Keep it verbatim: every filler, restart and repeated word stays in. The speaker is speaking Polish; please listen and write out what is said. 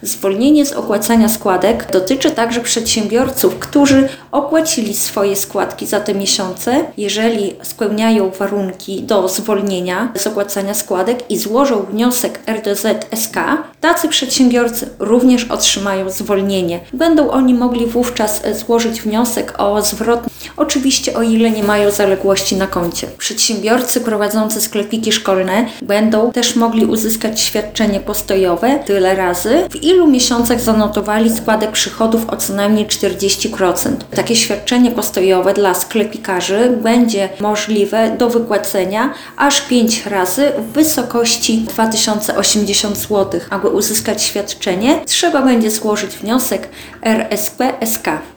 Zwolnienie z opłacania składek dotyczy także przedsiębiorców, którzy opłacili swoje składki za te miesiące, jeżeli spełniają warunki do zwolnienia z opłacania składek i złożą wniosek R D Z S K, tacy przedsiębiorcy również otrzymają zwolnienie. Będą oni mogli wówczas złożyć wniosek o zwrot, oczywiście o ile nie mają zaległości na koncie. Przedsiębiorcy prowadzący sklepiki szkolne będą też mogli uzyskać świadczenie postojowe tyle razy, w ilu miesiącach zanotowali składek przychodów o co najmniej czterdzieści procent. Takie świadczenie postojowe dla sklepikarzy będzie możliwe do wypłacenia aż pięć razy w wysokości dwa tysiące osiemdziesiąt złotych. Aby uzyskać świadczenie, trzeba będzie złożyć wniosek R S P S K.